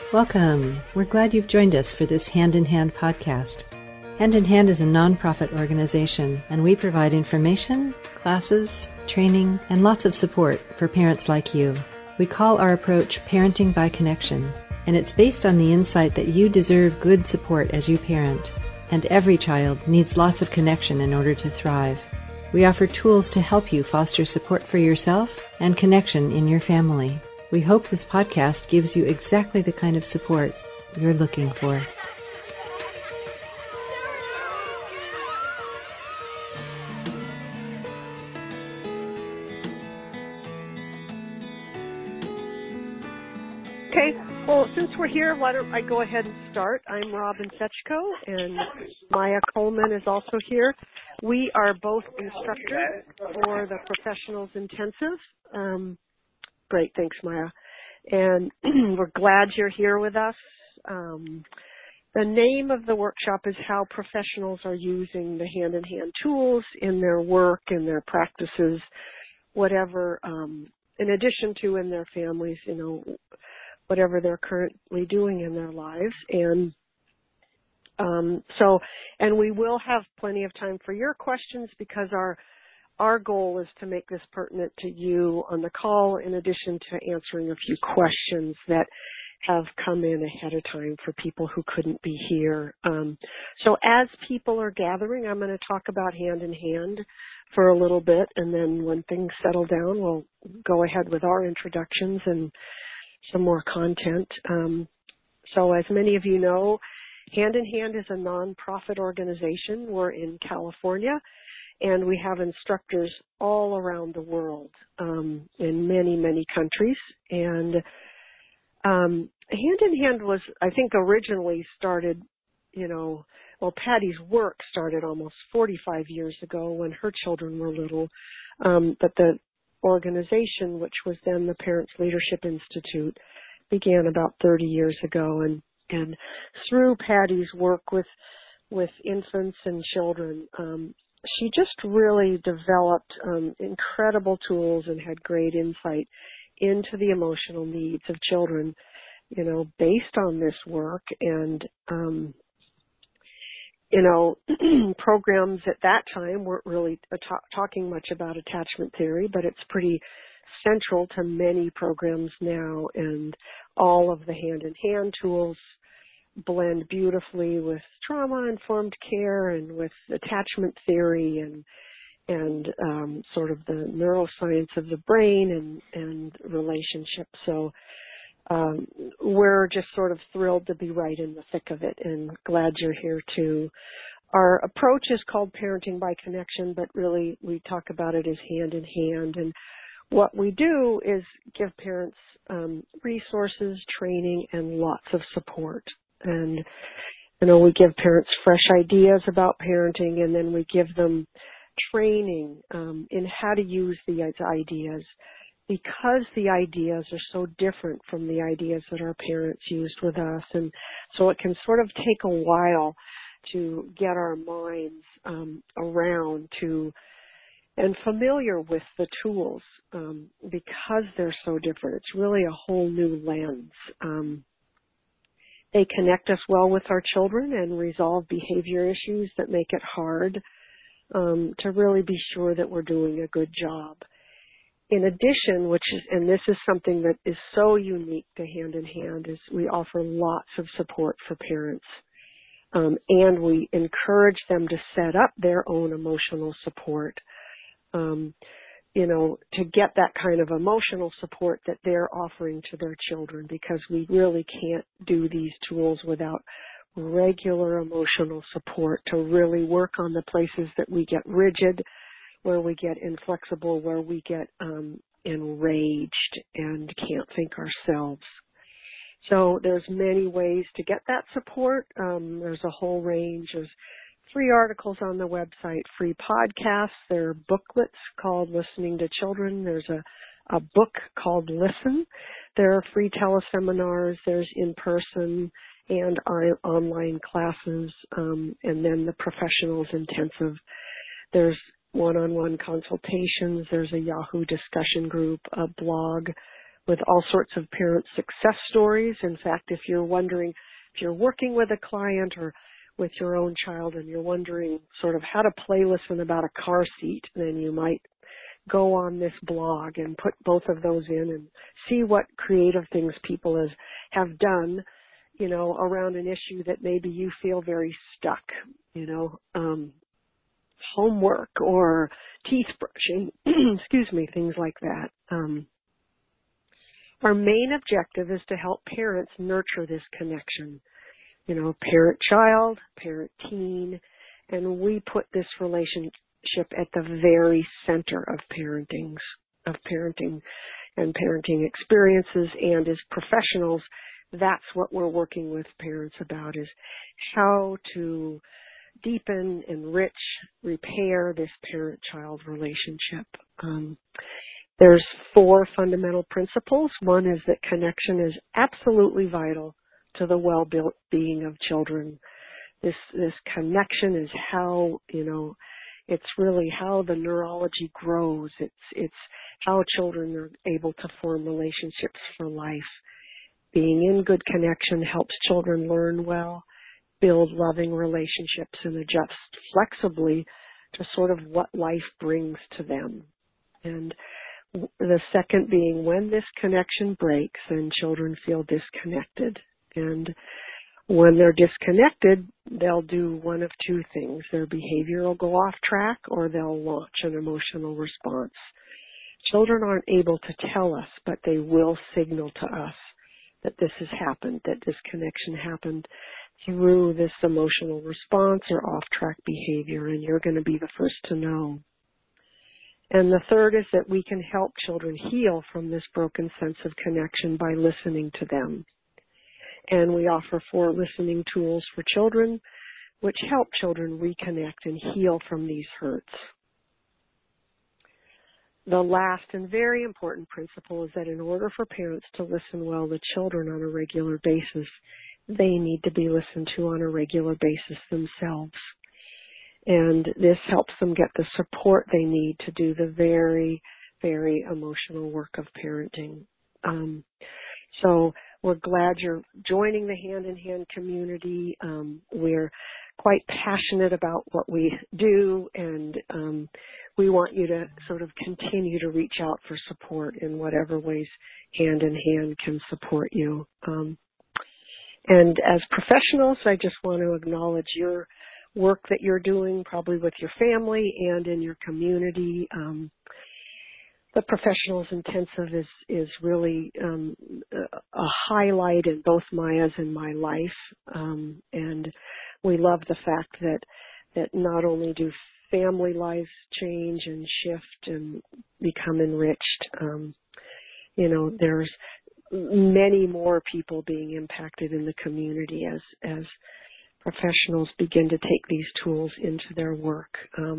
Welcome. We're glad you've joined us for this Hand in Hand podcast. Hand in Hand is a nonprofit organization, and we provide information, classes, training, and lots of support for parents like you. We call our approach Parenting by Connection, and it's based on the insight that you deserve good support as you parent, and every child needs lots of connection in order to thrive. We offer tools to help you foster support for yourself and connection in your family. We hope this podcast gives you exactly the kind of support you're looking for. Okay, well, since we're here, why don't I go ahead and start. I'm Robin Fetchko, and Maya Coleman is also here. We are both instructors for the Professionals Intensive. Great, thanks, Maya. And we're glad you're here with us. The name of the workshop is How Professionals Are Using the Hand-in-Hand Tools in Their Work, in their practices, whatever, in addition to in their families, whatever they're currently doing in their lives. And and we will have plenty of time for your questions, because our goal is to make this pertinent to you on the call, in addition to answering a few questions that have come in ahead of time for people who couldn't be here. So as people are gathering, I'm going to talk about Hand in Hand for a little bit, and then when things settle down, we'll go ahead with our introductions and some more content. So as many of you know, Hand in Hand is a nonprofit organization. We're in California, and we have instructors all around the world, in many, many countries. And Hand in Hand was, I think, originally started, Patty's work started almost 45 years ago when her children were little. But the organization, which was then the Parents Leadership Institute, began about 30 years ago. And through Patty's work with infants and children, she just really developed incredible tools and had great insight into the emotional needs of children, based on this work. And, programs at that time weren't really talking much about attachment theory, but it's pretty central to many programs now. And all of the hand-in-hand tools blend beautifully with trauma-informed care and with attachment theory and sort of the neuroscience of the brain and relationships. So we're just sort of thrilled to be right in the thick of it, and glad you're here too. Our approach is called Parenting by Connection, but really we talk about it as hand in hand. And what we do is give parents resources, training, and lots of support. And, we give parents fresh ideas about parenting, and then we give them training in how to use these ideas, because the ideas are so different from the ideas that our parents used with us. And so it can sort of take a while to get our minds around to and familiar with the tools, because they're so different. It's really a whole new lens. They connect us well with our children and resolve behavior issues that make it hard to really be sure that we're doing a good job. In addition, and this is something that is so unique to Hand in Hand, is we offer lots of support for parents. And we encourage them to set up their own emotional support, to get that kind of emotional support that they're offering to their children, because we really can't do these tools without regular emotional support to really work on the places that we get rigid, where we get inflexible, where we get enraged and can't think ourselves. So there's many ways to get that support. There's a whole range of free articles on the website, free podcasts. There are booklets called Listening to Children. There's a book called Listen. There are free teleseminars. There's in-person and online classes, and then the Professionals Intensive. There's one-on-one consultations. There's a Yahoo discussion group, a blog with all sorts of parent success stories. In fact, if you're wondering, if you're working with a client or with your own child and you're wondering sort of how to play listen about a car seat, then you might go on this blog and put both of those in and see what creative things people have done, around an issue that maybe you feel very stuck, homework or teeth brushing, excuse me, things like that. Our main objective is to help parents nurture this connection, parent-child, parent-teen, and we put this relationship at the very center of parenting and parenting experiences. And as professionals, that's what we're working with parents about, is how to deepen, enrich, repair this parent-child relationship. There's 4 fundamental principles. One is that connection is absolutely vital to the well-being of children. This connection is how, it's really how the neurology grows. It's how children are able to form relationships for life. Being in good connection helps children learn well, build loving relationships, and adjust flexibly to sort of what life brings to them. And the second being, when this connection breaks, then children feel disconnected. And when they're disconnected, they'll do one of 2 things. Their behavior will go off track, or they'll launch an emotional response. Children aren't able to tell us, but they will signal to us that this has happened, that this connection happened through this emotional response or off-track behavior, and you're going to be the first to know. And the third is that we can help children heal from this broken sense of connection by listening to them. And we offer 4 listening tools for children, which help children reconnect and heal from these hurts. The last and very important principle is that in order for parents to listen well to children on a regular basis, they need to be listened to on a regular basis themselves. And this helps them get the support they need to do the very, very emotional work of parenting. So we're glad you're joining the Hand in Hand community. We're quite passionate about what we do, and we want you to sort of continue to reach out for support in whatever ways Hand in Hand can support you. And as professionals, I just want to acknowledge your work that you're doing, probably with your family and in your community. The Professionals Intensive is really a highlight in both Maya's and my life, and we love the fact that not only do family lives change and shift and become enriched, there's many more people being impacted in the community as professionals begin to take these tools into their work.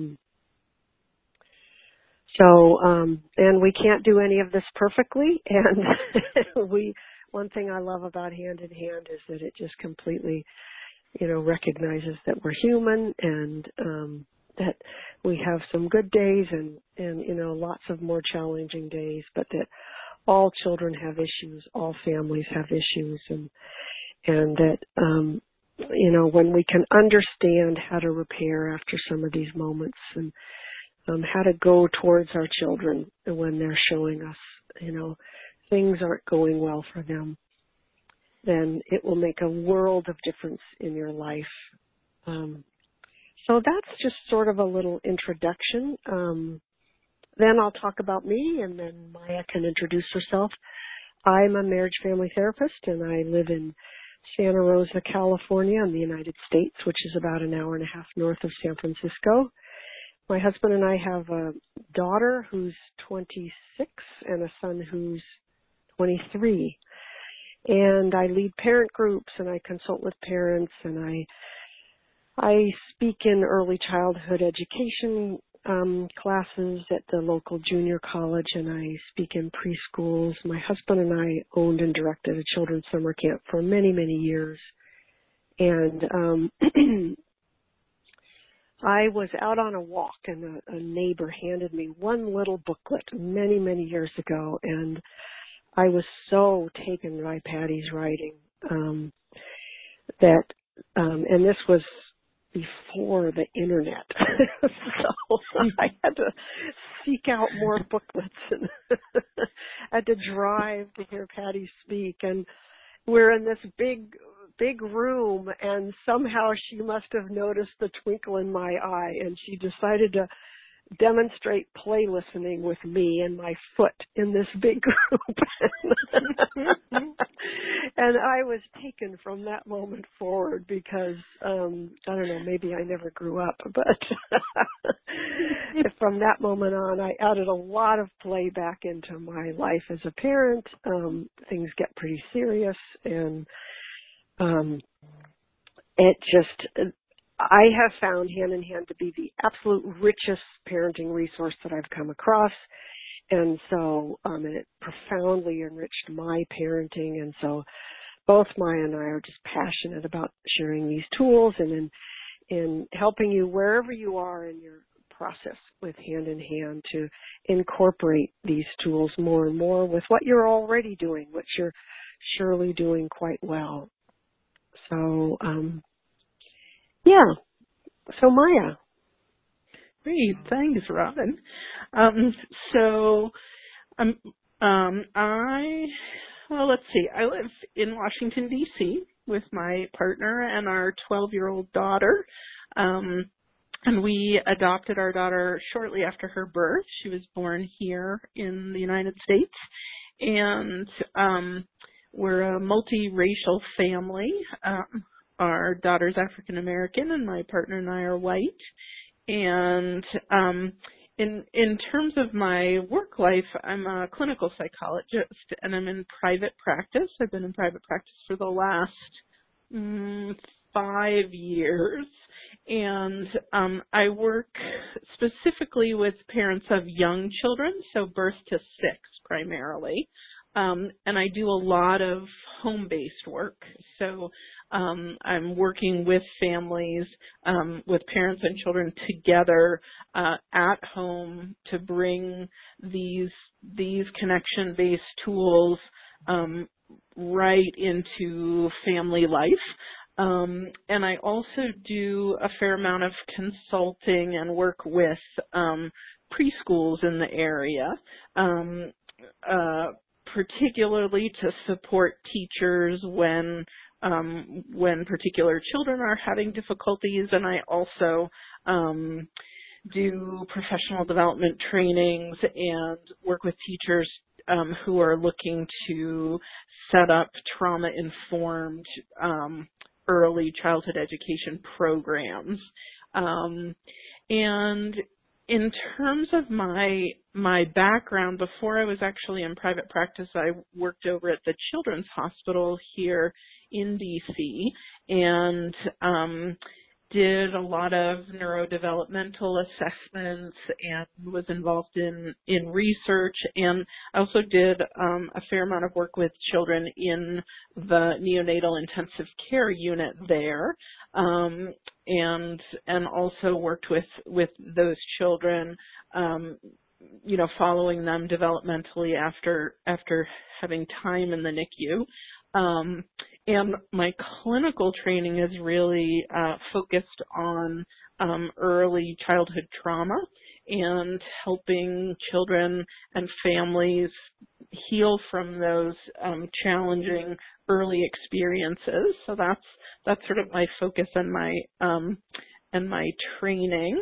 And we can't do any of this perfectly. And one thing I love about Hand in Hand is that it just completely, recognizes that we're human and that we have some good days and lots of more challenging days, but that all children have issues, all families have issues, and that when we can understand how to repair after some of these moments and how to go towards our children when they're showing us, things aren't going well for them, then it will make a world of difference in your life. So that's just sort of a little introduction. Then I'll talk about me, and then Maya can introduce herself. I'm a marriage family therapist, and I live in Santa Rosa, California in the United States, which is about an hour and a half north of San Francisco. My husband and I have a daughter who's 26 and a son who's 23. And I lead parent groups, and I consult with parents, and I speak in early childhood education classes at the local junior college, and I speak in preschools. My husband and I owned and directed a children's summer camp for many, many years. And I was out on a walk, and a neighbor handed me one little booklet many, many years ago, and I was so taken by Patty's writing that, and this was before the internet, so I had to seek out more booklets and had to drive to hear Patty speak. And we're in this big room, and somehow she must have noticed the twinkle in my eye, and she decided to demonstrate play listening with me and my foot in this big group. And I was taken from that moment forward because, I don't know, maybe I never grew up, but from that moment on, I added a lot of play back into my life as a parent. Things get pretty serious, and it just, I have found Hand in Hand to be the absolute richest parenting resource that I've come across. And so it profoundly enriched my parenting. And so both Maya and I are just passionate about sharing these tools and in helping you wherever you are in your process with Hand in Hand to incorporate these tools more and more with what you're already doing, which you're surely doing quite well. So, yeah. So Maya. Great. Thanks, Robin. Let's see. I live in Washington, D.C. with my partner and our 12-year-old daughter. And we adopted our daughter shortly after her birth. She was born here in the United States. And we're a multiracial family. Our daughter's African American and my partner and I are white. And in terms of my work life, I'm a clinical psychologist and I'm in private practice. I've been in private practice for the last 5 years. And I work specifically with parents of young children, so birth to 6 primarily. And I do a lot of home-based work. So I'm working with families, with parents and children together at home to bring these connection-based tools right into family life. And I also do a fair amount of consulting and work with preschools in the area, particularly to support teachers when particular children are having difficulties. And I also do professional development trainings and work with teachers who are looking to set up trauma-informed early childhood education programs. And in terms of my background, before I was actually in private practice, I worked over at the Children's Hospital here in DC and did a lot of neurodevelopmental assessments and was involved in research. And I also did a fair amount of work with children in the neonatal intensive care unit there, and also worked with those children, following them developmentally after having time in the NICU. And my clinical training is really focused on early childhood trauma and helping children and families heal from those challenging early experiences. So that's sort of my focus and my training.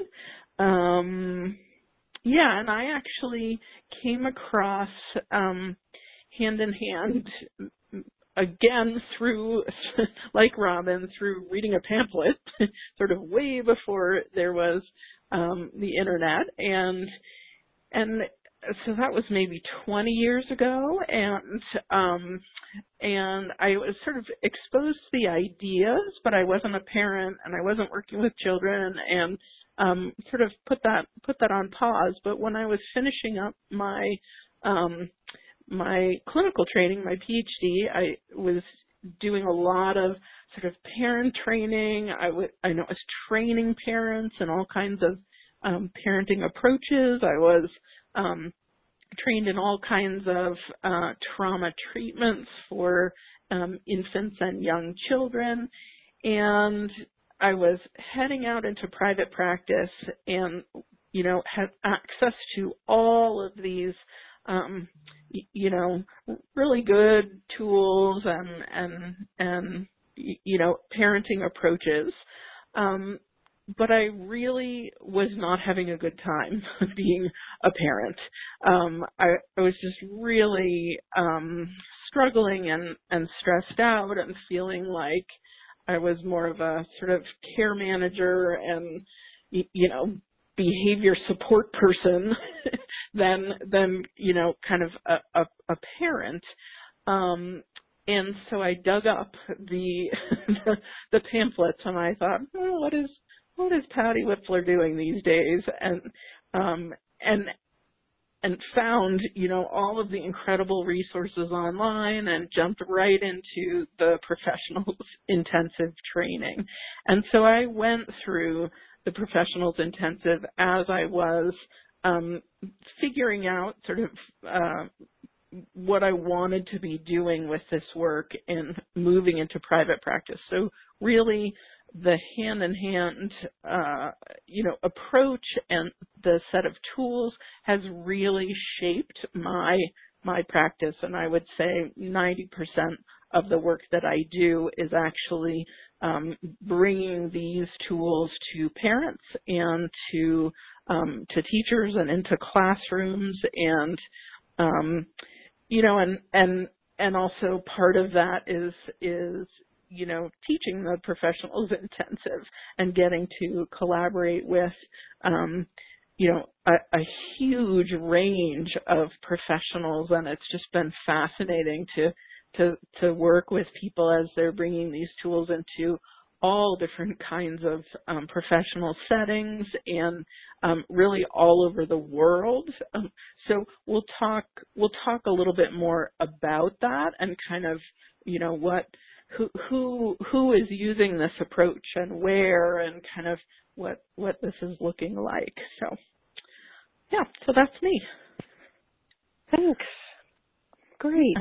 And I actually came across Hand in Hand again through, like Robin, through reading a pamphlet, sort of way before there was the internet, and so that was maybe 20 years ago, and I was sort of exposed to the ideas, but I wasn't a parent and I wasn't working with children, and sort of put that on pause. But when I was finishing up my clinical training, my PhD, I was doing a lot of sort of parent training. I was training parents in all kinds of parenting approaches. I was trained in all kinds of trauma treatments for infants and young children, and I was heading out into private practice and, had access to all of these, really good tools and parenting approaches. But I really was not having a good time being a parent. I was just really struggling and stressed out and feeling like I was more of a sort of care manager and, behavior support person than kind of a parent. And so I dug up the the pamphlets and I thought, what is Patty Wipfler doing these days? And found, all of the incredible resources online and jumped right into the professionals intensive training. And so I went through the professionals intensive as I was figuring out sort of what I wanted to be doing with this work and moving into private practice. So really the hand-in-hand, approach and the set of tools has really shaped my practice. And I would say 90% of the work that I do is actually bringing these tools to parents and to teachers and into classrooms and and also part of that is teaching the professionals intensive and getting to collaborate with, a huge range of professionals. And it's just been fascinating to work with people as they're bringing these tools into all different kinds of professional settings and really all over the world. So we'll talk a little bit more about that and kind of, who is using this approach and where and kind of what this is looking like. So yeah, so that's me. Thanks. Great.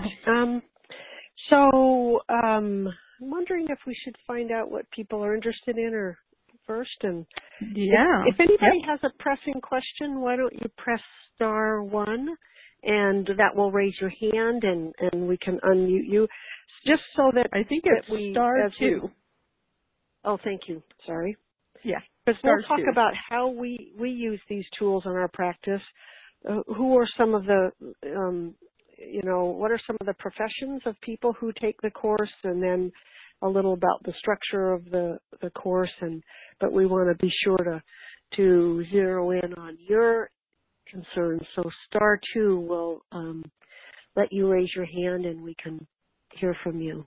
So I'm wondering if we should find out what people are interested in or first. And if anybody has a pressing question, why don't you press *1 and that will raise your hand and we can unmute you. Just so that I think it's *2. Oh, thank you. Sorry. Yeah. Because we'll talk about how we use these tools in our practice. Who are some of the, what are some of the professions of people who take the course, and then a little about the structure of the course. But we want to be sure to zero in on your concerns. So *2 will let you raise your hand and we can hear from you.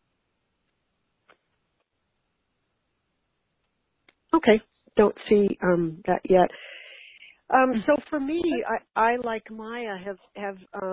Okay, don't see that yet. So for me, I like Maya have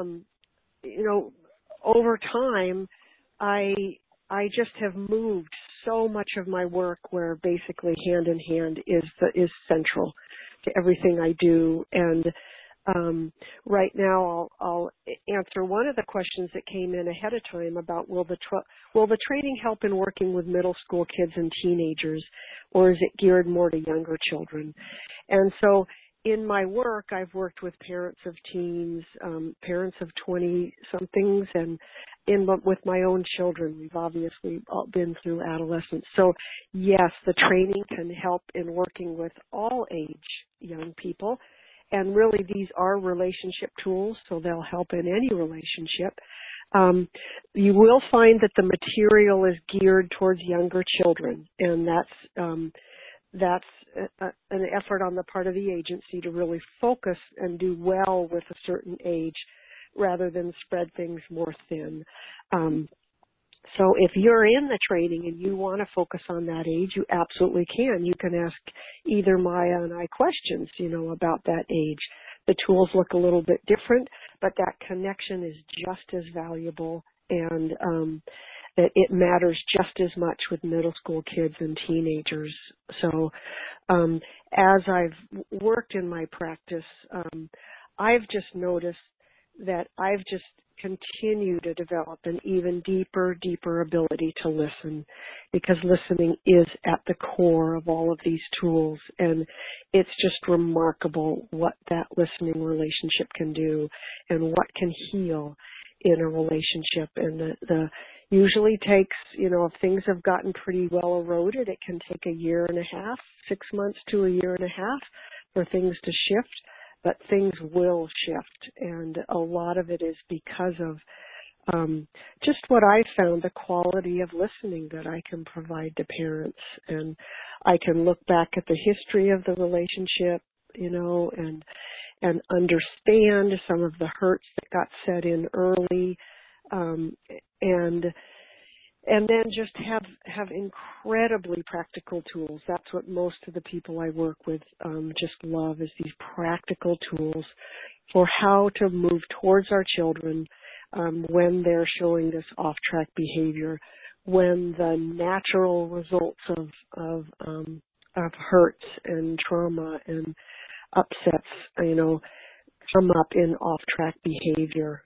over time, I just have moved so much of my work where basically hand in hand is central to everything I do. And right now, I'll answer one of the questions that came in ahead of time about will the training help in working with middle school kids and teenagers, or is it geared more to younger children? And so in my work, I've worked with parents of teens, parents of 20-somethings, and with my own children. We've obviously all been through adolescence. So yes, the training can help in working with all age young people. And really, these are relationship tools, so they'll help in any relationship. You will find that the material is geared towards younger children, and that's an effort on the part of the agency to really focus and do well with a certain age rather than spread things more thin. So if you're in the training and you want to focus on that age, you absolutely can. You can ask either Maya and I questions, about that age. The tools look a little bit different, but that connection is just as valuable, and that it matters just as much with middle school kids and teenagers. So as I've worked in my practice, I've just noticed that I've just continued to develop an even deeper ability to listen, because listening is at the core of all of these tools, and it's just remarkable what that listening relationship can do and what can heal in a relationship. And the usually takes, if things have gotten pretty well eroded, it can take a year and a half, 6 months to a year and a half for things to shift. But things will shift, and a lot of it is because of just what I found, the quality of listening that I can provide to parents. And I can look back at the history of the relationship, and understand some of the hurts that got set in early, and then just have incredibly practical tools. That's what most of the people I work with just love, is these practical tools for how to move towards our children when they're showing this off-track behavior, when the natural results of hurts and trauma and upsets, come up in off-track behavior.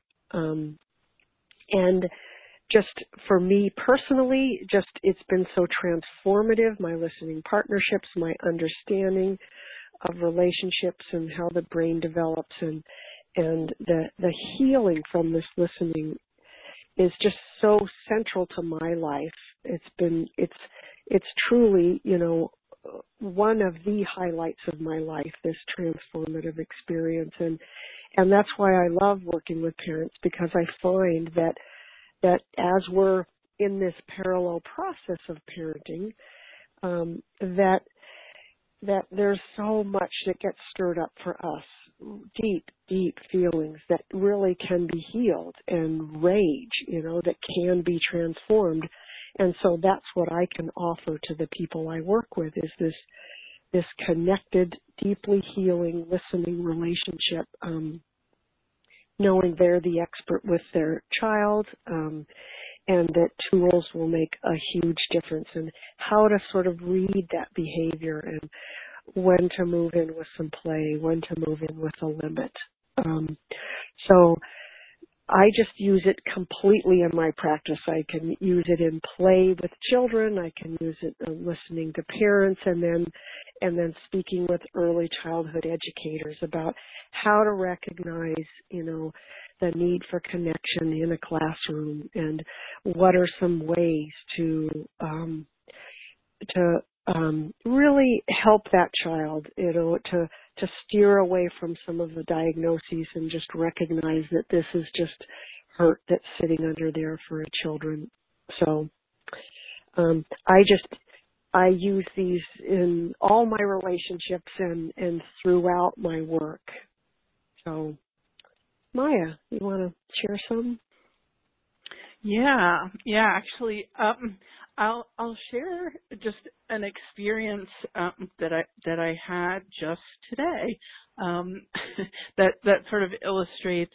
And just for me personally, it's been so transformative, my listening partnerships, my understanding of relationships and how the brain develops, and the healing from this listening is just so central to my life. It's truly, one of the highlights of my life, this transformative experience. And that's why I love working with parents, because I find that as we're in this parallel process of parenting, that there's so much that gets stirred up for us, deep feelings that really can be healed, and rage, that can be transformed. And so that's what I can offer to the people I work with, is this connected, deeply healing, listening relationship, knowing they're the expert with their child, and that tools will make a huge difference in how to sort of read that behavior, and when to move in with some play, when to move in with a limit. So I just use it completely in my practice. I can use it in play with children. I can use it in listening to parents, and then speaking with early childhood educators about how to recognize, the need for connection in a classroom, and what are some ways to really help that child, to steer away from some of the diagnoses, and just recognize that this is just hurt that's sitting under there for children. So I use these in all my relationships and throughout my work. So, Maya, you want to share some? Yeah. Actually, I'll share just an experience that I had just today that sort of illustrates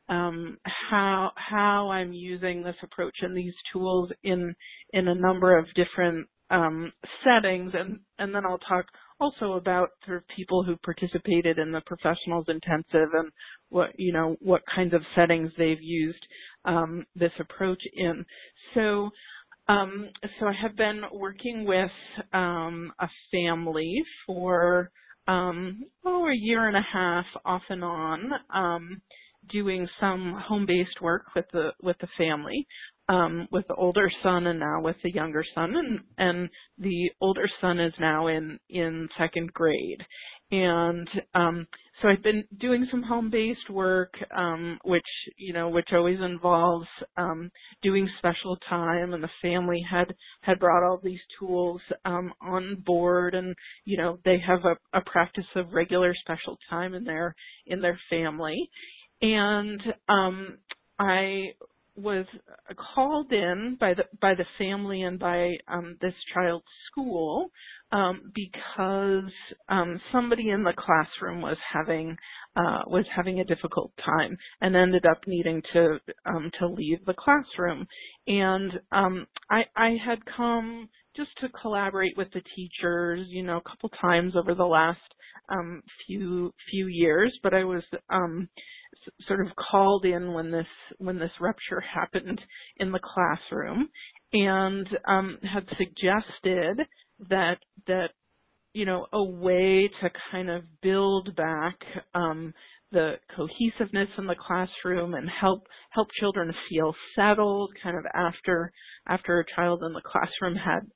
how I'm using this approach and these tools in a number of different settings, and then I'll talk also about sort of people who participated in the professionals intensive, and what kinds of settings they've used this approach in. So I have been working with a family for a year and a half, off and on, doing some home-based work with the family, with the older son and now with the younger son, and the older son is now in second grade. And so I've been doing some home-based work, which always involves doing special time, and the family had brought all these tools on board, and they have a practice of regular special time in their family. And I was called in by the family and by this child's school because somebody in the classroom was having a difficult time and ended up needing to leave the classroom. And I had come just to collaborate with the teachers, a couple times over the last few years, but I was sort of called in when this rupture happened in the classroom, and had suggested that a way to kind of build back the cohesiveness in the classroom and help children feel settled kind of after a child in the classroom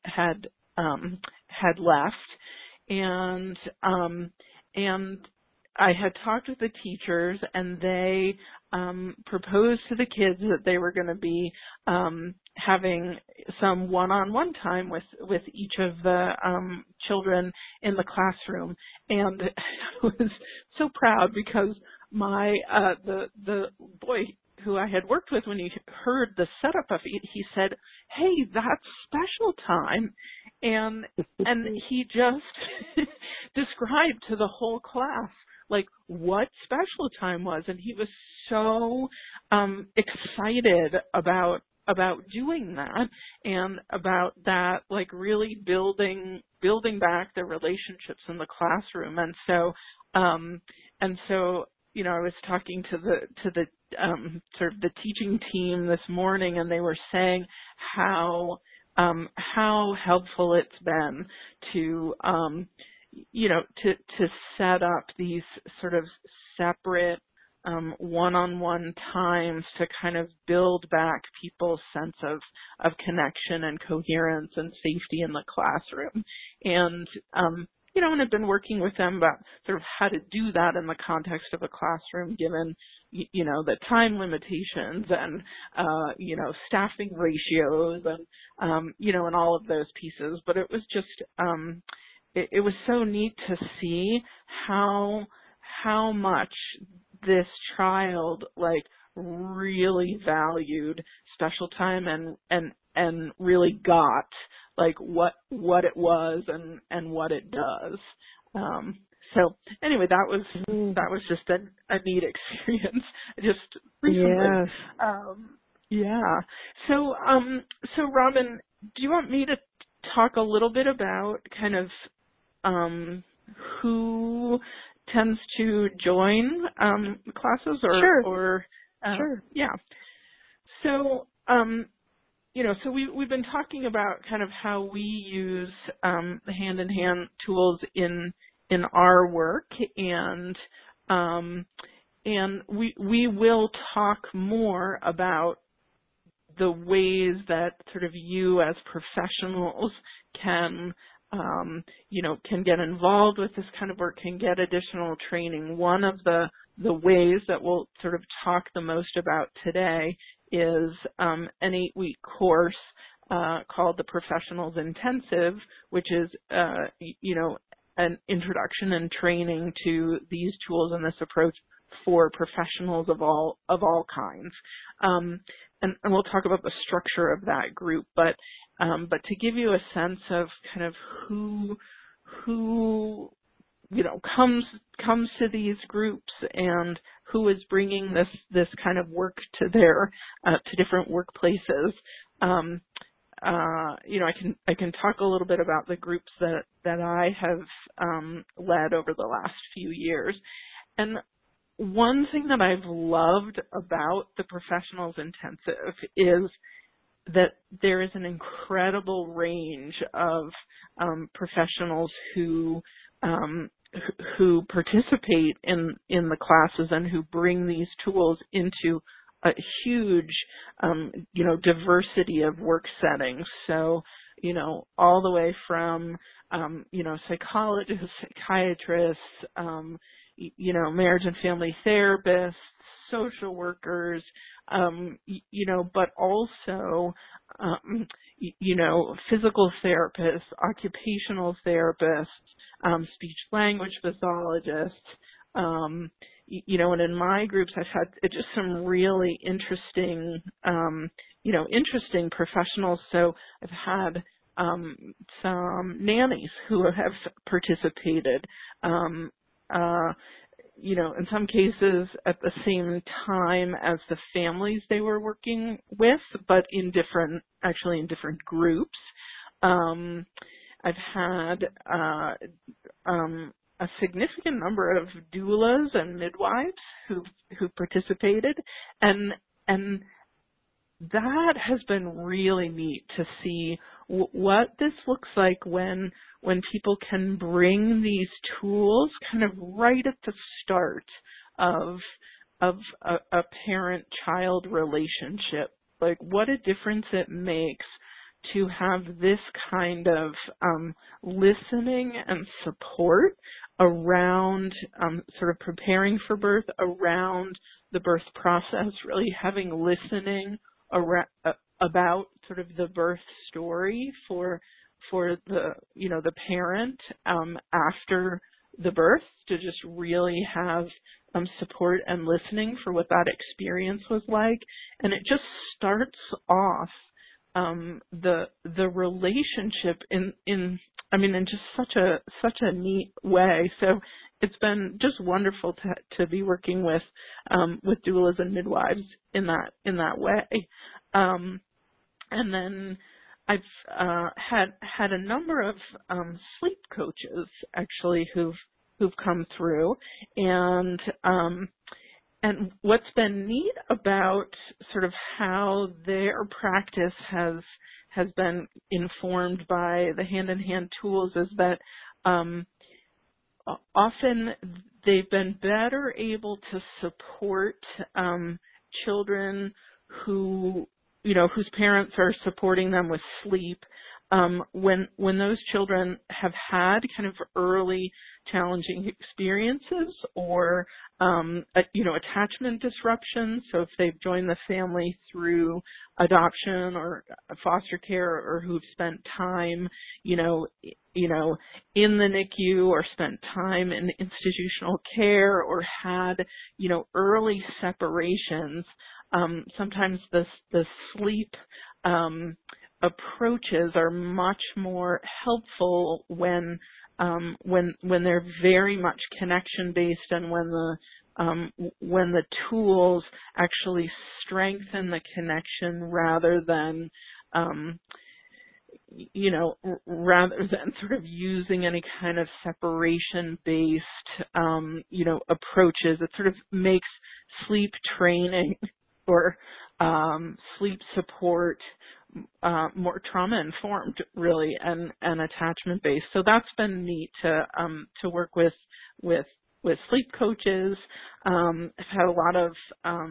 had left, and I had talked with the teachers, and they proposed to the kids that they were going to be having some one-on-one time with each of the children in the classroom. And I was so proud because my the boy who I had worked with, when he heard the setup of it, he said, "Hey, that's special time," and he just described to the whole class like what special time was, and he was so excited about doing that, and about that, like really building back the relationships in the classroom. And so I was talking to the sort of the teaching team this morning, and they were saying how helpful it's been to to set up these sort of separate one-on-one times to kind of build back people's sense of connection and coherence and safety in the classroom. And and I've been working with them about sort of how to do that in the context of a classroom, given the time limitations and staffing ratios and and all of those pieces. But it was just it was so neat to see how much this child like really valued special time and really got like what it was and what it does. So anyway, that was just a neat experience just recently. Yes. So Robin, do you want me to talk a little bit about kind of who tends to join classes Sure. Sure. Yeah. So so we've been talking about kind of how we use the hand-in-hand tools in our work, and we will talk more about the ways that sort of you as professionals can get involved with this kind of work, can get additional training. One of the ways that we'll sort of talk the most about today is an 8-week course called the Professionals Intensive, which is an introduction and training to these tools and this approach for professionals of all kinds. And we'll talk about the structure of that group, but to give you a sense of kind of who comes to these groups and who is bringing this kind of work to their to different workplaces. I can talk a little bit about the groups that I have led over the last few years. And one thing that I've loved about the Professionals Intensive is that there is an incredible range of professionals who participate in the classes and who bring these tools into a huge diversity of work settings. So all the way from psychologists, psychiatrists, marriage and family therapists, social workers, but also, physical therapists, occupational therapists, speech language pathologists, and in my groups I've had just some really interesting, interesting professionals. So I've had some nannies who have participated, in some cases at the same time as the families they were working with, but in different groups. I've had a significant number of doulas and midwives who participated, and that has been really neat to see what this looks like when people can bring these tools kind of right at the start of a parent-child relationship. Like, what a difference it makes to have this kind of listening and support around sort of preparing for birth, around the birth process, really having listening about sort of the birth story for the the parent after the birth, to just really have support and listening for what that experience was like. And it just starts off the relationship in just such a neat way. So it's been just wonderful to be working with doulas and midwives in that way. And then I've had a number of sleep coaches actually who've come through, and what's been neat about sort of how their practice has been informed by the hand-in-hand tools is that often they've been better able to support children whose parents are supporting them with sleep when those children have had kind of early challenging experiences or attachment disruptions. So if they've joined the family through adoption or foster care, or who've spent time in the NICU, or spent time in institutional care, or had early separations, sometimes the sleep approaches are much more helpful when they're very much connection based, and when the tools actually strengthen the connection rather than sort of using any kind of separation based approaches. It sort of makes sleep training or sleep support more trauma informed, really, and attachment based. So that's been neat to work with sleep coaches. I've had a lot of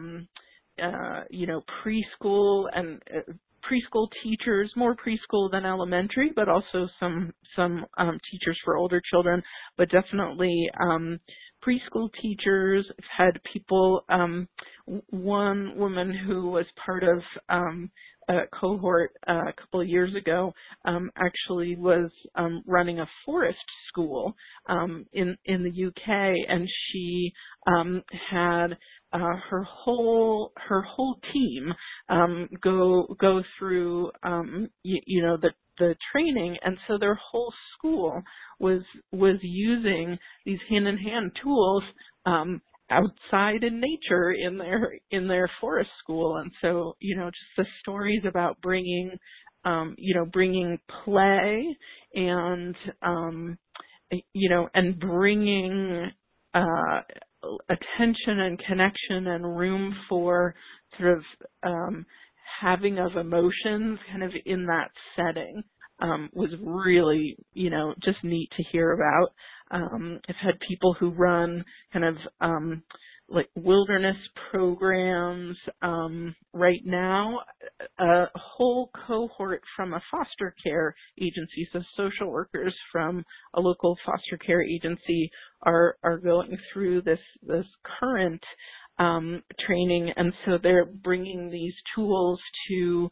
preschool and preschool teachers, more preschool than elementary, but also some teachers for older children, but definitely preschool teachers. I've had people, one woman who was part of a cohort a couple of years ago actually was running a forest school in the UK, and she had her whole team go through the training, and so their whole school was using these hand-in-hand tools outside in nature in their forest school. And so just the stories about bringing play and and bringing attention and connection and room for sort of having of emotions kind of in that setting was really, just neat to hear about. I've had people who run kind of like wilderness programs. Right now, a whole cohort from a foster care agency, so social workers from a local foster care agency are going through this current training, and so they're bringing these tools to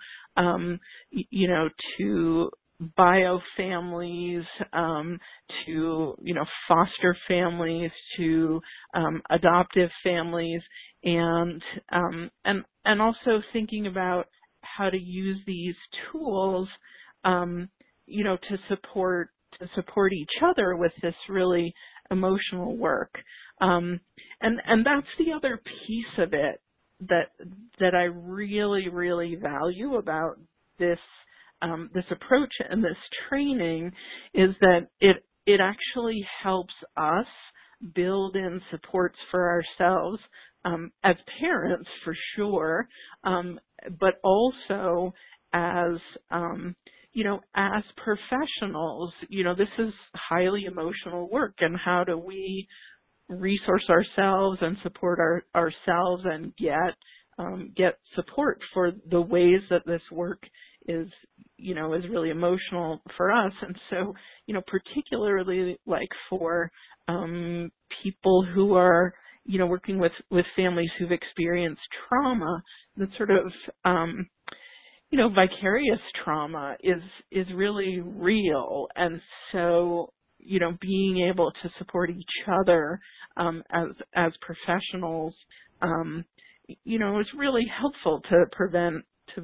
to bio families, to foster families, to adoptive families, and also thinking about how to use these tools to support each other with this really emotional work. And that's the other piece of it that I really, really value about this approach and this training, is that it it actually helps us build in supports for ourselves as parents, for sure, but also as as professionals. This is highly emotional work, and how do we resource ourselves and support ourselves and get support for the ways that this work is really emotional for us. And so, particularly like for people who are, working with families who've experienced trauma, the sort of vicarious trauma is really real. And so, being able to support each other as professionals, is really helpful to prevent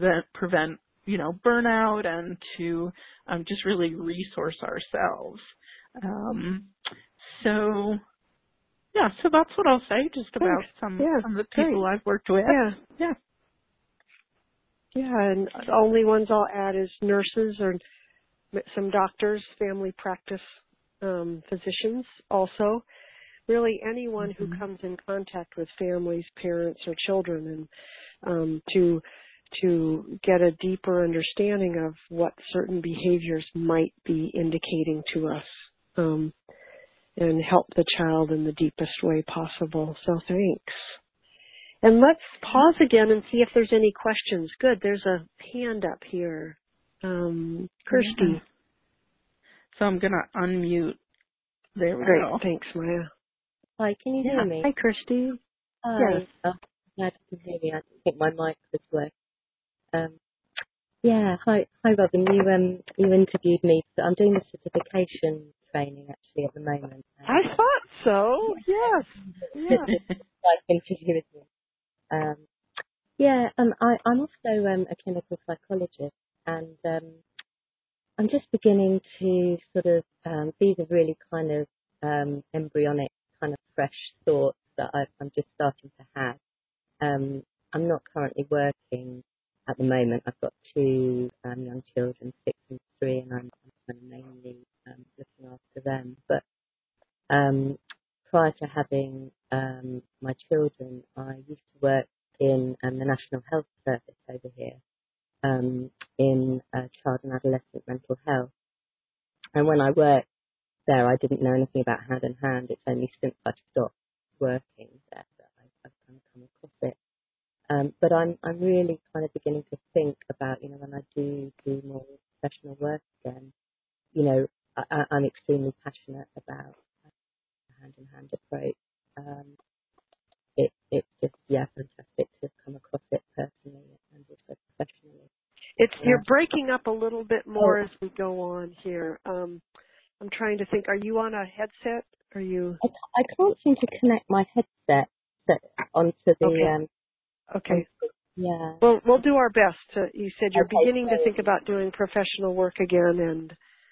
burnout, and to just really resource ourselves. So that's what I'll say just about some of the people I've worked with. And the only ones I'll add is nurses or some doctors, family practice physicians also. Really anyone who comes in contact with families, parents, or children, and to get a deeper understanding of what certain behaviors might be indicating to us, and help the child in the deepest way possible. So thanks. And let's pause again and see if there's any questions. Good, there's a hand up here. Kirsty. So I'm going to unmute. There we Great, go. thanks, Maya. Hi, can you hear me? Hi, Kirsty. Hi. Yes. Glad you can hear me. I think my mic was working. Hi, Robin. You interviewed me. So I'm doing the certification training actually at the moment. I thought so. Yes. Like interview with me. I'm also a clinical psychologist, and I'm just beginning to sort of these are really kind of embryonic, kind of fresh thoughts that I'm just starting to have. I'm not currently working at the moment. I've got two young children, 6 and 3, and I'm kind of mainly looking after them. But prior to having my children, I used to work in the National Health Service over here in child and adolescent mental health. And when I worked there, I didn't know anything about Hand in Hand. It's only since I've stopped working there that I've kind of come across it. But I'm really kind of beginning to think about, when I do more professional work again, I'm extremely passionate about the hand-in-hand approach. It's just, fantastic to come across it personally and also professionally. You're breaking up a little bit more as we go on here. I'm trying to think. Are you on a headset? Are you? I can't seem to connect my headset onto the. Okay. Yeah. Well, we'll do our best. You said you're beginning to think about doing professional work again, and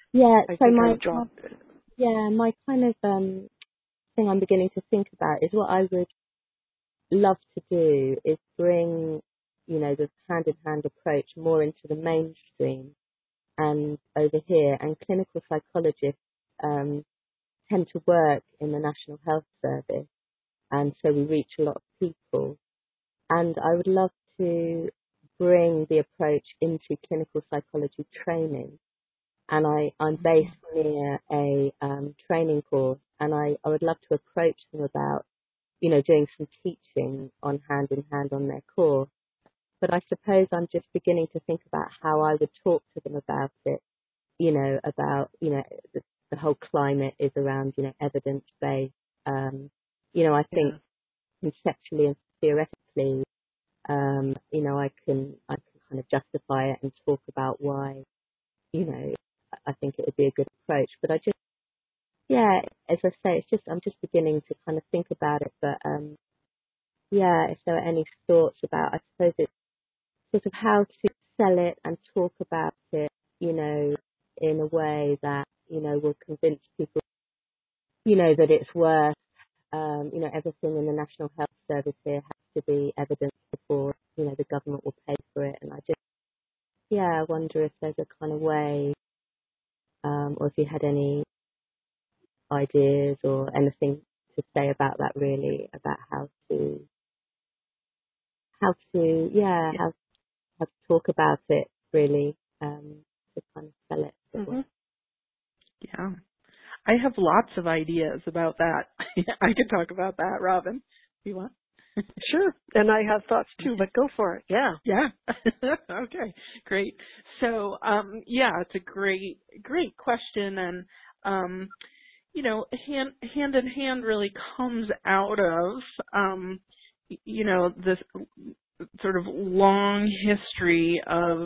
my kind of thing I'm beginning to think about is what I would love to do is bring, the hand-in-hand approach more into the mainstream and over here. And clinical psychologists tend to work in the National Health Service, and so we reach a lot of people. And I would love to bring the approach into clinical psychology training. And I'm based near a training course, and I would love to approach them about, doing some teaching on hand in hand on their course. But I suppose I'm just beginning to think about how I would talk to them about it, about, the whole climate is around, evidence-based. I think conceptually and theoretically, I can kind of justify it and talk about why, I think it would be a good approach. But as I say, I'm just beginning to kind of think about it. But if there are any thoughts about, I suppose it's sort of how to sell it and talk about it, in a way that, will convince people, that it's worth, everything in the National Health Service here has to be evidence before, the government will pay for it. And I wonder if there's a kind of way, or if you had any ideas or anything to say about that, really, about how to talk about it, really, to kind of sell it. Mm-hmm. Yeah. I have lots of ideas about that. I could talk about that, Robin, if you want. Sure. And I have thoughts too, but go for it. Yeah. Yeah. Okay. Great. So, it's a great question. And, hand in hand really comes out of, this sort of long history of,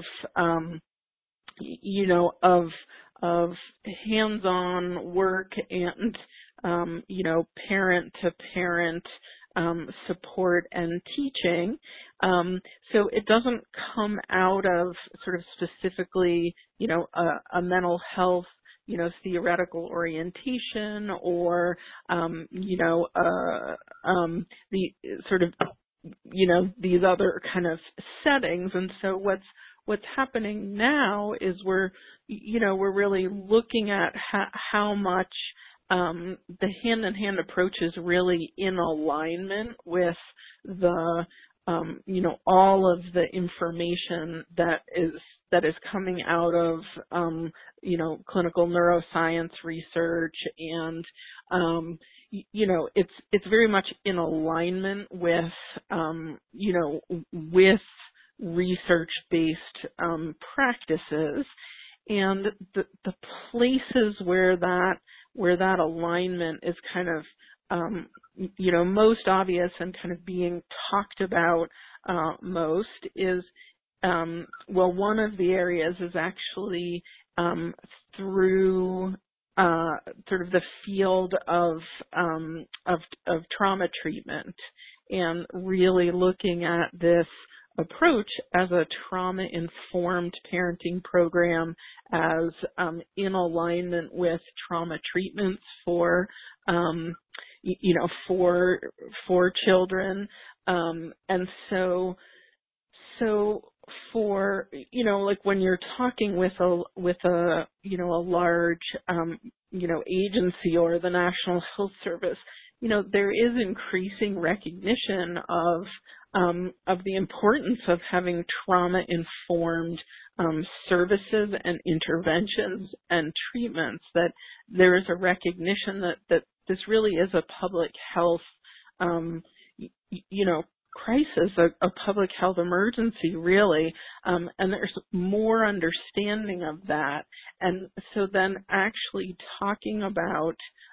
of hands-on work and, parent to parent support and teaching. So it doesn't come out of sort of specifically, a mental health, theoretical orientation or, the sort of, these other kind of settings. And so what's happening now is we're really looking at how much the hand-in-hand approach is really in alignment with the all of the information that is coming out of clinical neuroscience research, and it's very much in alignment with with research-based practices, and the places where that alignment is kind of most obvious and kind of being talked about most is one of the areas is actually through sort of the field of trauma treatment, and really looking at this approach as a trauma-informed parenting program, as in alignment with trauma treatments for for children, and so for like when you're talking with a large agency or the National Health Service, there is increasing recognition of the importance of having trauma-informed services and interventions and treatments, that there is a recognition that this really is a public health, crisis, a public health emergency, really, and there's more understanding of that. And so then actually talking about,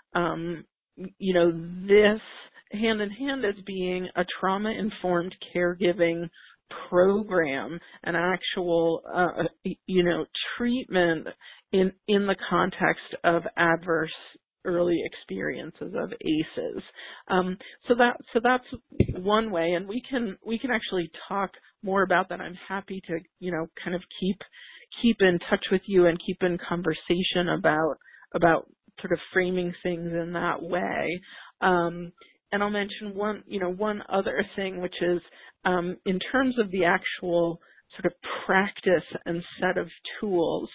this hand in hand as being a trauma-informed caregiving program, an actual, treatment in the context of adverse early experiences of ACEs. So that's one way, and we can actually talk more about that. I'm happy to, kind of keep in touch with you and keep in conversation about sort of framing things in that way. And I'll mention one other thing, which is in terms of the actual sort of practice and set of tools,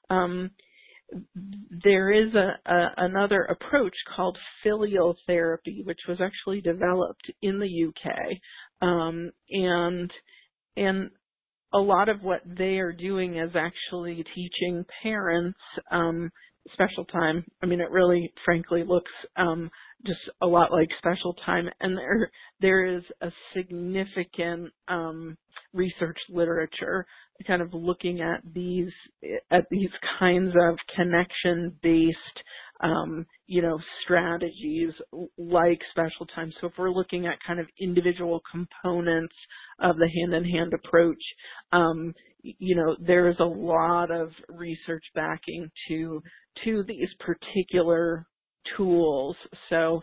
there is another approach called filial therapy, which was actually developed in the UK, and a lot of what they are doing is actually teaching parents special time. I mean, it really, frankly, looks just a lot like special time, and there is a significant research literature kind of looking at these kinds of connection-based strategies like special time. So if we're looking at kind of individual components of the hand-in-hand approach, there is a lot of research backing to these particular tools. So,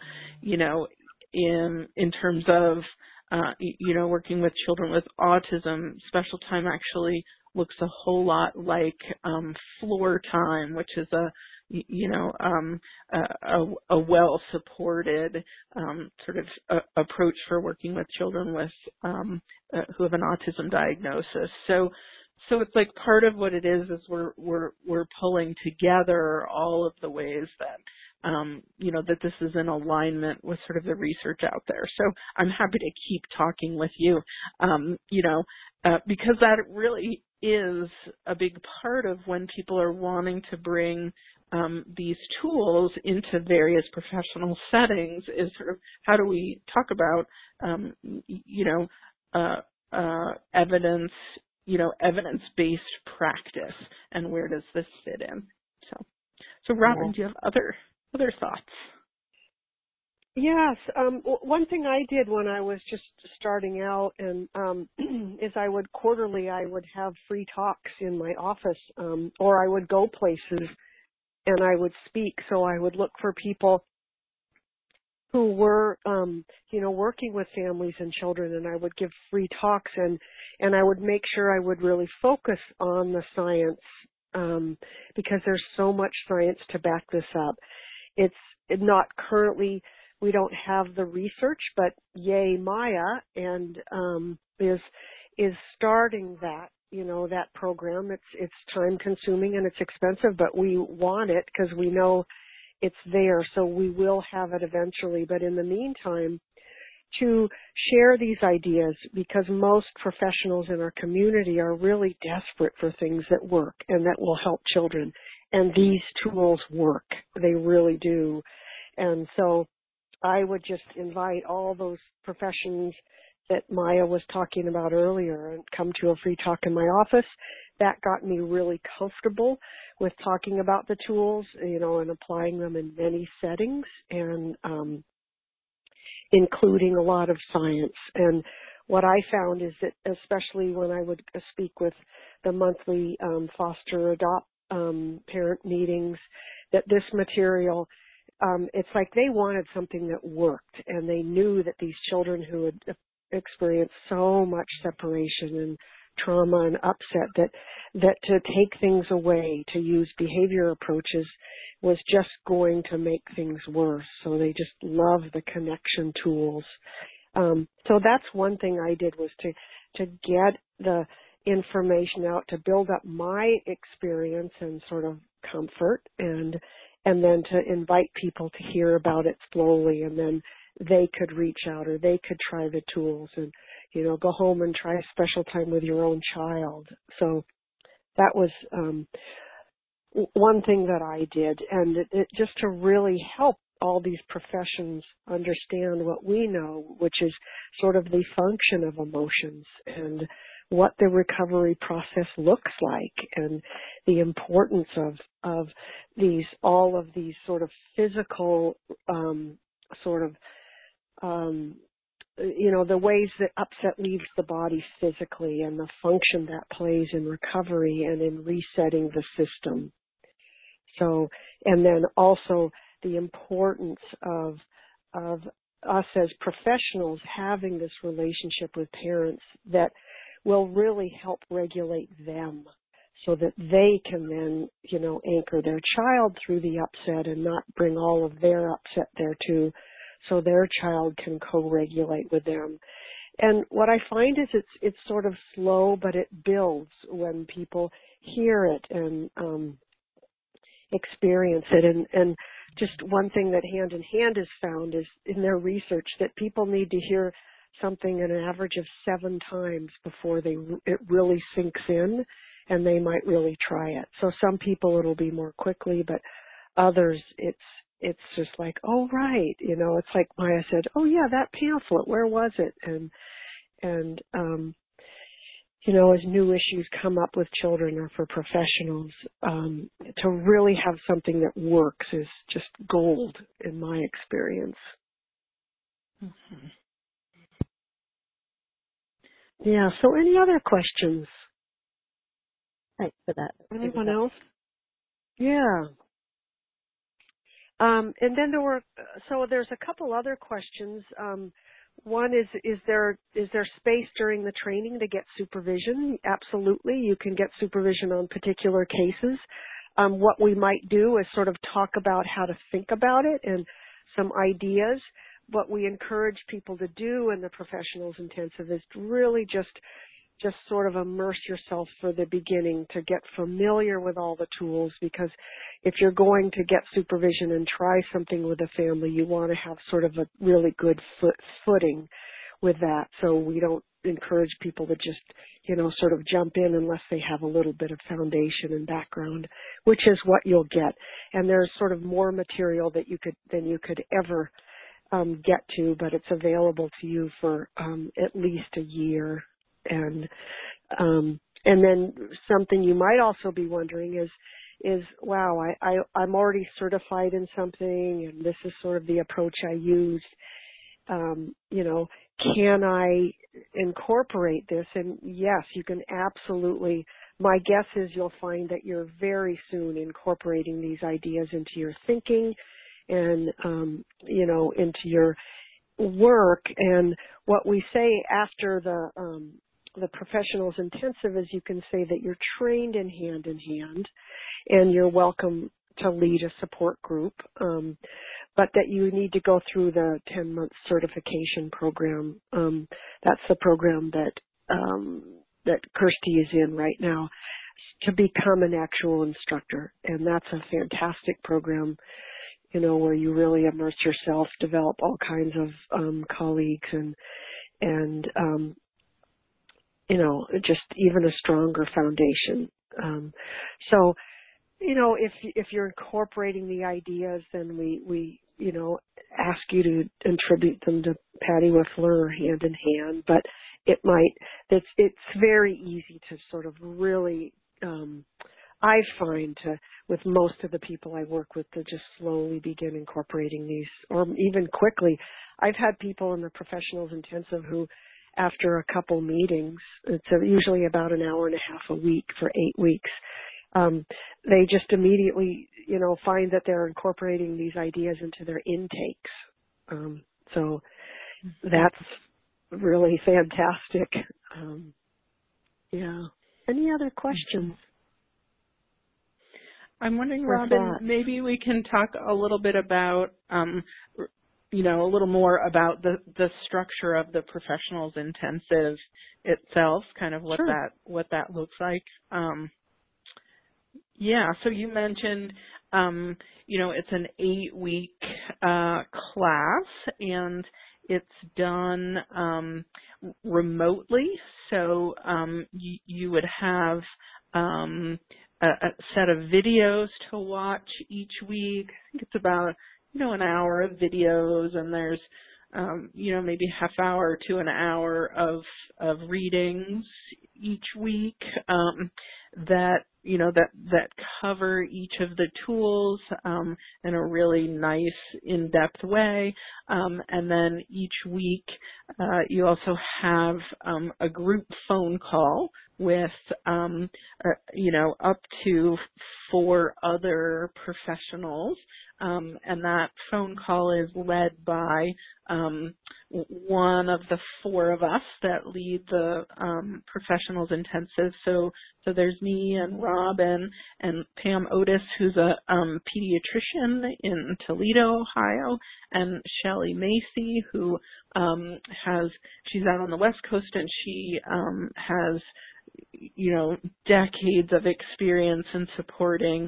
in terms of, working with children with autism, special time actually looks a whole lot like floor time, which is a well-supported sort of approach for working with children with who have an autism diagnosis. So it's like part of what it is we're pulling together all of the ways that this is in alignment with sort of the research out there. So I'm happy to keep talking with you, because that really is a big part of when people are wanting to bring these tools into various professional settings is sort of how do we talk about, evidence, evidence-based practice, and where does this fit in? So Robin, do you have other thoughts? Yes. One thing I did when I was just starting out and is I would have free talks in my office, or I would go places and I would speak. So I would look for people who were, working with families and children, and I would give free talks, and I would make sure I would really focus on the science, because there's so much science to back this up. It's not currently, we don't have the research, but yay, Maya, and is starting that, that program. It's time consuming and it's expensive, but we want it because we know it's there, so we will have it eventually. But in the meantime, to share these ideas, because most professionals in our community are really desperate for things that work and that will help children. And these tools work. They really do. And so I would just invite all those professions that Maya was talking about earlier and come to a free talk in my office. That got me really comfortable with talking about the tools, and applying them in many settings, and including a lot of science. And what I found is that, especially when I would speak with the monthly foster adopt parent meetings, that this material, it's like they wanted something that worked, and they knew that these children who had experienced so much separation and trauma and upset, that to take things away, to use behavior approaches, was just going to make things worse. So they just love the connection tools. So that's one thing I did, was to get the information out, to build up my experience and sort of comfort, and then to invite people to hear about it slowly, and then they could reach out, or they could try the tools, and go home and try special time with your own child. So that was one thing that I did, and it just to really help all these professions understand what we know, which is sort of the function of emotions and what the recovery process looks like, and the importance of all of these sort of physical the ways that upset leaves the body physically, and the function that plays in recovery and in resetting the system. So, and then also the importance of us as professionals having this relationship with parents that will really help regulate them, so that they can then, anchor their child through the upset and not bring all of their upset there too, so their child can co-regulate with them. And what I find is it's sort of slow, but it builds when people hear it and experience it. And just one thing that Hand in Hand has found is in their research that people need to hear something an average of 7 times before it really sinks in, and they might really try it. So some people it'll be more quickly, but others it's just like, oh, right. It's like Maya said, oh, yeah, that pamphlet, where was it? And as new issues come up with children or for professionals, to really have something that works is just gold in my experience. Mm-hmm. Yeah, so any other questions? Thanks for that. Anyone else? Yeah. And then there's a couple other questions. One is there space during the training to get supervision? Absolutely. You can get supervision on particular cases. What we might do is sort of talk about how to think about it and some ideas. What we encourage people to do in the professionals intensive is to really just just sort of immerse yourself for the beginning to get familiar with all the tools, because if you're going to get supervision and try something with a family, you want to have sort of a really good footing with that. So we don't encourage people to just, sort of jump in unless they have a little bit of foundation and background, which is what you'll get. And there's sort of more material than you could ever get to, but it's available to you for at least a year. And then something you might also be wondering is wow, I'm already certified in something, and this is sort of the approach I used. Can I incorporate this? And yes, you can absolutely. My guess is you'll find that you're very soon incorporating these ideas into your thinking and, into your work. And what we say after the professionals intensive is you can say that you're trained in hand, and you're welcome to lead a support group, but that you need to go through the 10-month certification program. That's the program that Kirsty is in right now to become an actual instructor. And that's a fantastic program, where you really immerse yourself, develop all kinds of colleagues and just even a stronger foundation. So, if you're incorporating the ideas, then we ask you to attribute them to Patty Whiffler or Hand in Hand, but it's very easy to sort of really, I find with most of the people I work with to just slowly begin incorporating these, or even quickly. I've had people in the professionals intensive who, after a couple meetings, it's usually about an hour and a half a week for 8 weeks, they just immediately, find that they're incorporating these ideas into their intakes. So that's really fantastic. Yeah. Any other questions? I'm wondering, Robin, maybe we can talk a little bit about, a little more about the structure of the professionals intensive itself, kind of what Sure. that looks like. So you mentioned, it's an 8-week class, and it's done remotely. So you would have a set of videos to watch each week. I think it's about, an hour of videos, and there's, maybe a half hour to an hour of readings each week that cover each of the tools in a really nice, in-depth way. And then each week you also have a group phone call with, up to 4 other professionals. And that phone call is led by one of the 4 of us that lead the professionals intensive. So there's me and Robin and Pam Otis, who's a pediatrician in Toledo, Ohio, and Shelley Macy, who she's out on the West Coast, and she has decades of experience in supporting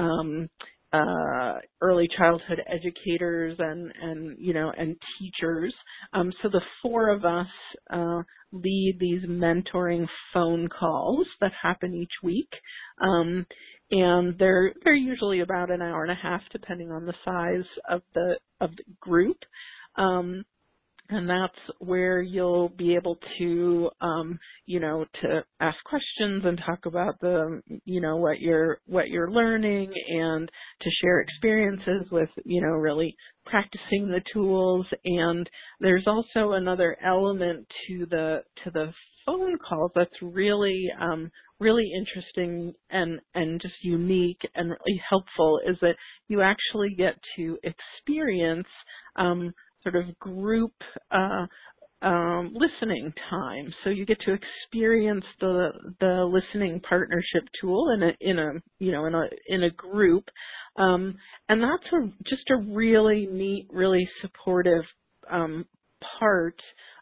early childhood educators and teachers. So the 4 of us lead these mentoring phone calls that happen each week. And they're usually about an hour and a half, depending on the size of the group. And that's where you'll be able to, to ask questions and talk about what you're learning, and to share experiences with, really practicing the tools. And there's also another element to the phone calls that's really, really interesting and just unique and really helpful, is that you actually get to experience, sort of group listening time. So you get to experience the listening partnership tool in a group, and that's just a really neat, really supportive part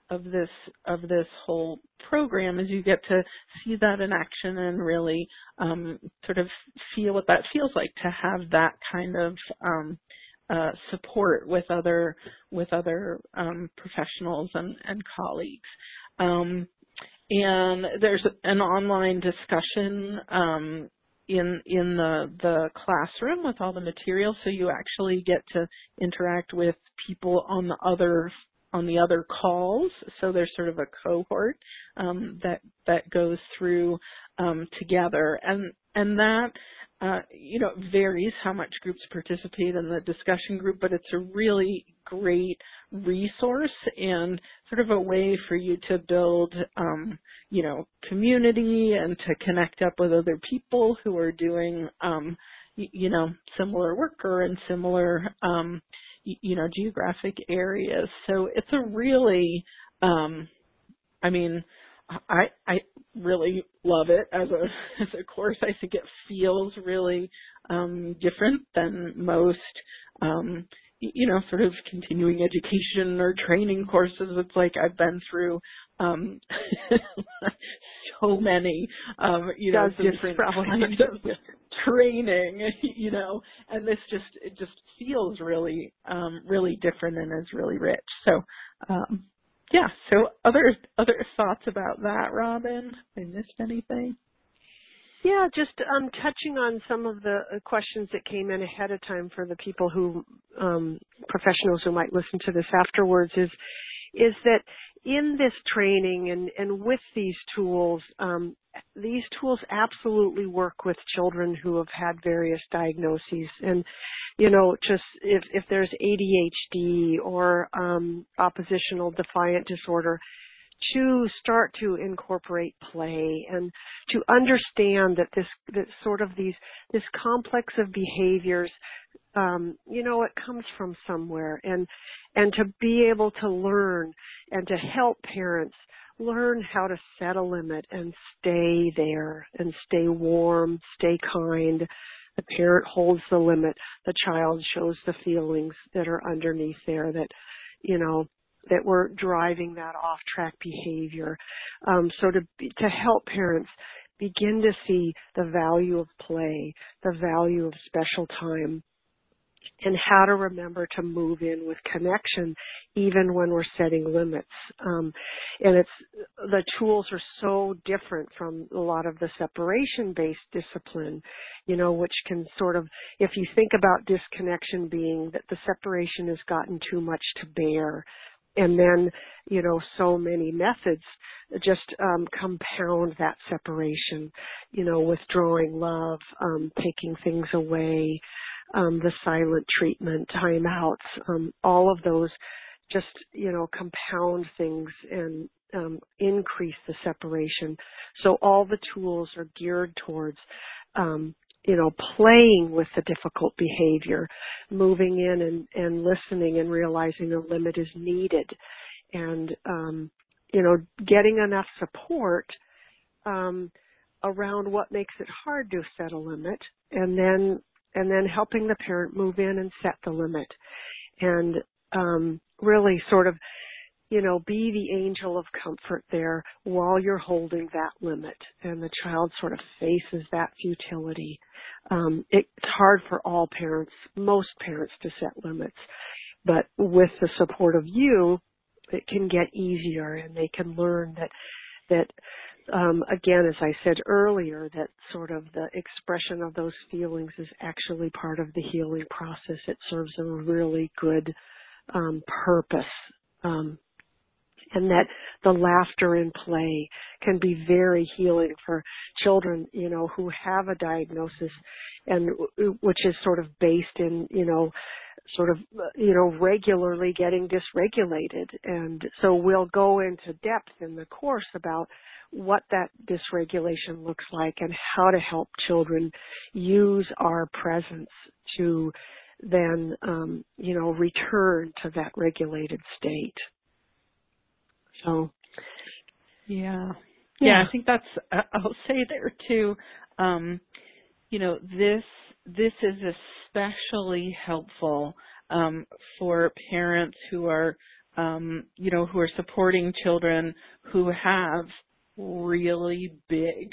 this whole program is you get to see that in action and really sort of feel what that feels like to have that kind of support with other professionals and colleagues. And there's an online discussion in the classroom with all the materials, so you actually get to interact with people on the other calls. So there's sort of a cohort that goes through together, and that varies how much groups participate in the discussion group, but it's a really great resource and sort of a way for you to build community and to connect up with other people who are doing similar work or in similar geographic areas. So it's a really I really love it as a course. I think it feels really different than most sort of continuing education or training courses. It's like I've been through so many different kinds of training, and this just feels really really different and is really rich. So yeah. So other thoughts about that, Robin? I missed anything? Yeah, just touching on some of the questions that came in ahead of time for the people who, professionals who might listen to this afterwards, is that in this training and with these tools absolutely work with children who have had various diagnoses. And, just if there's ADHD or oppositional defiant disorder, to start to incorporate play and to understand that this complex of behaviors, it comes from somewhere, and to be able to learn and to help parents learn how to set a limit and stay there and stay warm, stay kind. The parent holds the limit. The child shows the feelings that are underneath there that, that we're driving that off-track behavior. So to help parents begin to see the value of play, the value of special time, and how to remember to move in with connection even when we're setting limits. And the tools are so different from a lot of the separation-based discipline, which can sort of, if you think about disconnection being that the separation has gotten too much to bear, and then, so many methods just compound that separation, withdrawing love, taking things away, the silent treatment, timeouts, all of those just, compound things and increase the separation. So all the tools are geared towards playing with the difficult behavior, moving in and listening and realizing a limit is needed, and, getting enough support around what makes it hard to set a limit, and then helping the parent move in and set the limit, and really sort of, be the angel of comfort there while you're holding that limit, and the child sort of faces that futility. It's hard for all parents, most parents, to set limits, but with the support of you, it can get easier, and they can learn that again, as I said earlier, that sort of the expression of those feelings is actually part of the healing process. It serves a really good purpose. And that the laughter in play can be very healing for children, who have a diagnosis, and which is sort of based in, regularly getting dysregulated. And so we'll go into depth in the course about what that dysregulation looks like and how to help children use our presence to then, return to that regulated state. So, yeah, I think that's, I'll say there too, this is especially helpful for parents who are who are supporting children who have really big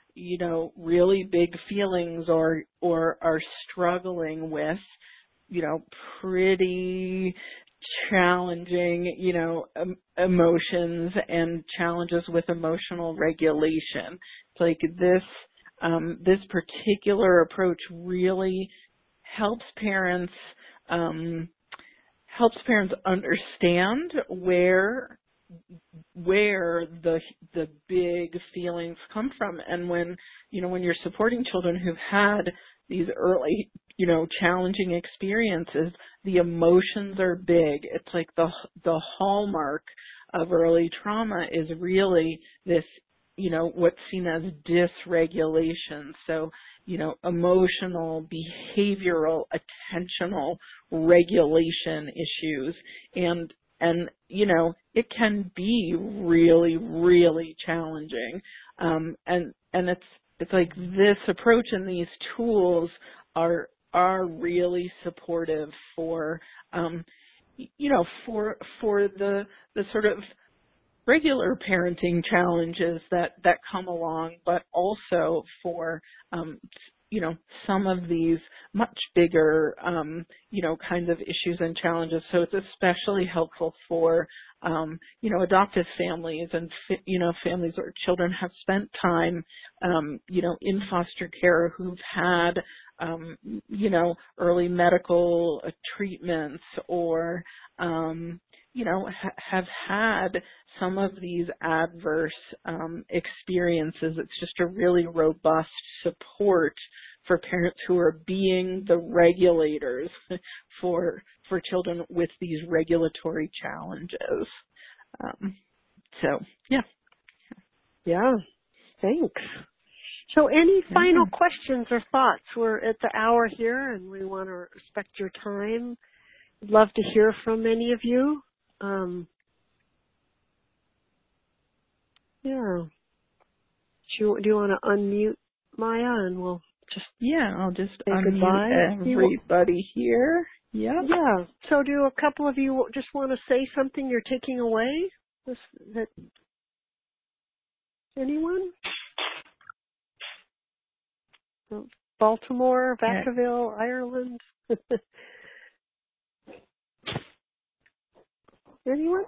feelings or are struggling with, pretty challenging, emotions and challenges with emotional regulation. It's like this particular approach really helps parents understand where the big feelings come from. And when you're supporting children who've had these early, challenging experiences, the emotions are big. It's like the hallmark of early trauma is really this, what's seen as dysregulation. So, emotional, behavioral, attentional regulation issues. And it can be really, really challenging. And it's like this approach and these tools are really supportive for, for the sort of regular parenting challenges that come along, but also for, some of these much bigger, kinds of issues and challenges. So it's especially helpful for, adoptive families and, families where children have spent time, in foster care, who've had, early medical treatments or, have had some of these adverse experiences. It's just a really robust support for parents who are being the regulators for children with these regulatory challenges. Yeah, thanks. So any final questions or thoughts? We're at the hour here and we want to respect your time. I'd love to hear from any of you. Do you want to unmute, Maya, and we'll just I'll just say unmute goodbye. Everybody here. Yeah. So do a couple of you just want to say something you're taking away? Anyone? Baltimore, Vacaville, Ireland. Anyone?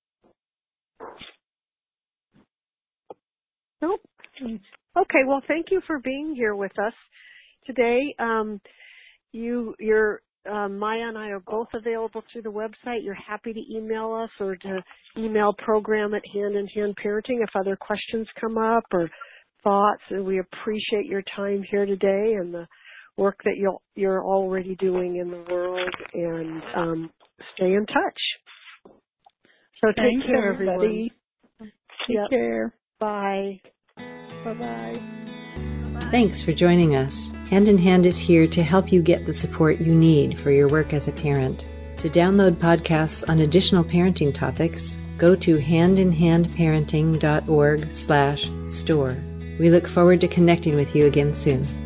Nope. Okay, well, thank you for being here with us today. Maya and I are both available through the website. You're happy to email us or to email program@handinhandparenting if other questions come up or thoughts. And we appreciate your time here today and the work that you're already doing in the world. And stay in touch. So take care, everybody. Take care. Bye. Bye-bye. Thanks for joining us. Hand in Hand is here to help you get the support you need for your work as a parent. To download podcasts on additional parenting topics, go to handinhandparenting.org/store. We look forward to connecting with you again soon.